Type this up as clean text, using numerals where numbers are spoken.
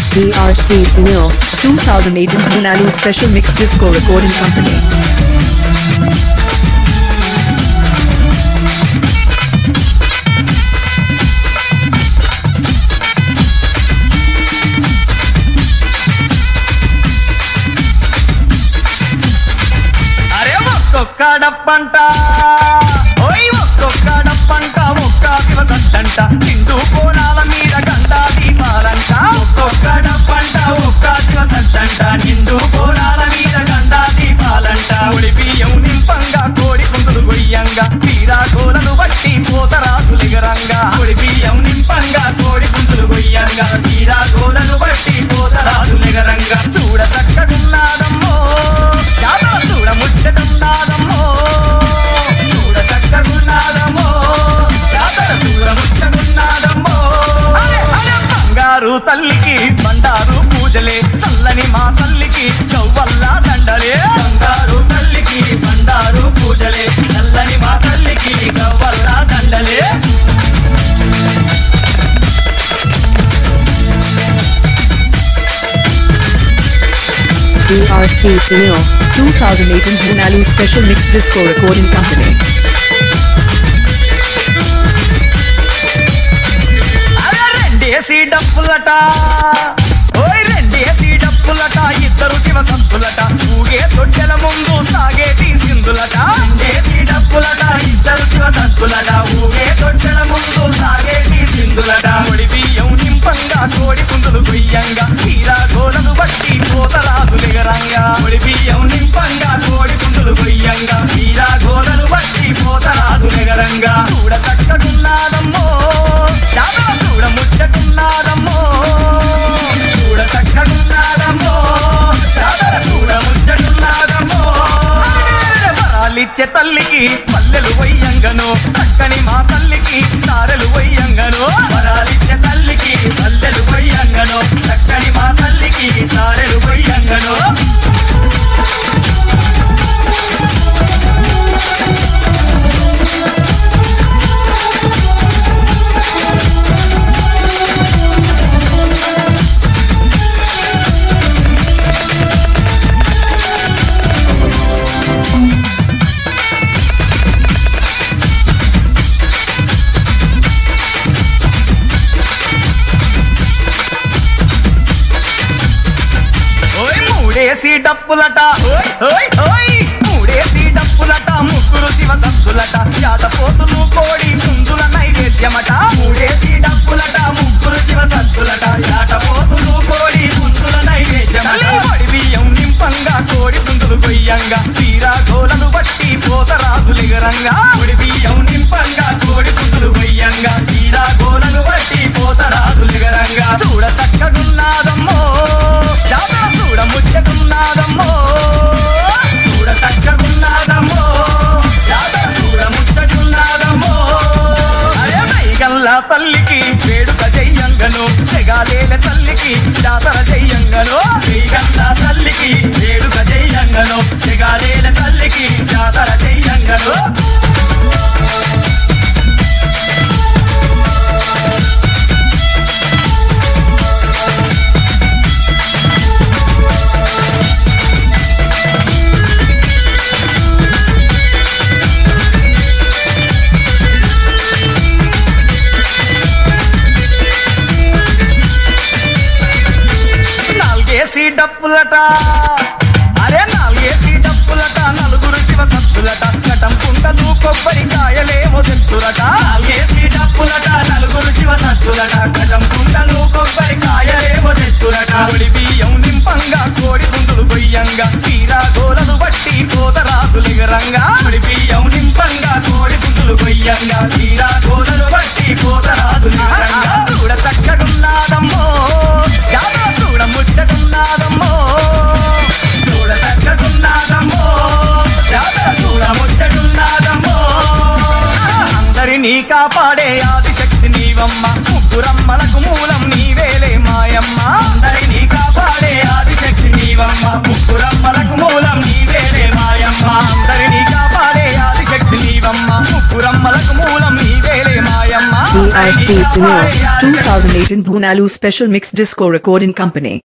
DRC Sunil, 2018 Honolulu Special Mix Disco Recording Company. ఒక్కొక్కడప్పంట ఓయ్ ఒక్కొక్కడప్పంట ఒక్క దివసంట హిందూ కోణాల మీద గండా దీపాలంట ఒక్కొక్కడప్పంట ఒక్క దివసంట హిందూ కోణాల మీద గండా దీపాలంట ఒడి బియ్యం నింపంగా కోడి కుందులు గొయ్యంగా తీరా కోలను బట్టి పోతరాజులిగరంగా ఒడి బియ్యం నింపంగా కోడి కుందులు గొయ్యంగా తీరా కోలను బట్టి పోతరాజులిగరంగా చూడ చక్కగున్నాదమ్మో చూడ ముచ్చటున్నాదమ్మో చూడ చక్కగున్నాదమ్మో చూడ ముచ్చటున్నాదమ్మో బంగారు తల్లికి బండారు పూజలే చల్లని మా తల్లికి చౌవల్లా దండలే బంగారు తల్లికి బండారు పూజలే చల్లని మా తల్లికి చౌవల్లా దండలే DRC Sunil, 2018 Honolulu Special Mix Disco Recording Company. రెండేసి డప్పులట ఓయ్ రెండేసి డప్పులట ఇద్దరు శివసంతులట ఊగే తొట్టెల ముందు సాగేటి సింధులట రెండేసి డప్పులట ఇద్దరు శివసంతులట ఊగే తొట్టెల ముందు సాగేటి సింధులట ఒడి బియ్యం నింపంగా కోడి కుందులు గొయ్యంగా తీరా గోలను బట్టి పోతరాజులిగరంగా ఒడి బియ్యం నింపంగా కోడి కుందులు గొయ్యంగా తీరా గోలను బట్టి పోతరాజులిగరంగా చూడ చక్కగున్నాదమ్మో చూడ ముచ్చటున్నాదమ్మో చూడ చక్కగున్నాదమ్మో చూడ ముచ్చటున్నాదమ్మో వరాలిచ్చే తల్లికి పల్లెలు వయ్యంగను చక్కని మా తల్లికి సారెలు వయ్యంగను వరాలిచ్చే తల్లికి పల్లెలు వయ్యంగను చక్కని మా తల్లికి సారెలు వయ్యంగను మూడేసి డప్పులట మూడేసి డప్పులట ముగ్గురు శివసంతులట యాదపోతులు కోడి కుందుల నైవేద్యమట మూడేసి డప్పులట ముగ్గురు శివసంతులట యాదపోతులు కోడి కుందుల నైవేద్యమట ఒడి బియ్యం నింపంగా కోడి కుందులు గొయ్యంగా తీరా గోలను బట్టి పోతరాజులిగరంగా ఒడి బియ్యం నింపంగా కోడి కుందులు గొయ్యంగా తీరా గోలను బట్టి పోతరాజులిగరంగా చూడ చక్కగున్నాదమ్మో చూడ ముచ్చటున్నాదమ్మో చూడ చక్కగున్నాదమ్మో చూడ ముచ్చటున్నాదమ్మో అరే వైగల్లా తల్లికి వేడుక చెయ్యంగను జగాలేల తల్లికి జాతర చెయ్యంగను వైగల్లా తల్లికి వేడుక చెయ్యంగను జగాలేల తల్లికి జాతర చెయ్యంగను డప్పులట అరే నాలుగేసి డప్పులట నలుగురు శివసత్తులట కటం పుంటలు కొబ్బరికాయలేమో తెచ్చులట నాలుగేసి డప్పులట నలుగురు శివసత్తులట కటం పుంటలు కొబ్బరికాయలేమో తెచ్చులట ఒడి బియ్యం నింపంగా కోడి కుందులు గొయ్యంగా తీరా గోలను బట్టి పోతరాజులిగరంగా ఒడి బియ్యం నింపంగా కోడి కుందులు గొయ్యంగా తీరా గోలను బట్టి పోతరాజులిగరంగా చూడ చక్కగున్నాదమ్మో చూడ ముచ్చటున్నాదమ్మో చూడ చక్కగున్నాదమ్మో చూడ ముచ్చటున్నాదమ్మో అందరినీ కాపాడే ఆదిశక్తి నీవమ్మ ముగ్గురమ్మలకు మూలం నీవేలే మాయమ్మ అందరినీ కాపాడే ఆదిశక్తి నీవమ్మ ముగ్గురమ్మలకు మూలం నీవేలే మాయమ్మ అందరినీ కాపాడే ఆదిశక్తి నీవమ్మ ముగ్గురమ్మలకు మూలం నీవేలే మాయమ్మ RC Sunil, 2018 Bhunalu Special Mix Disco Recording Company.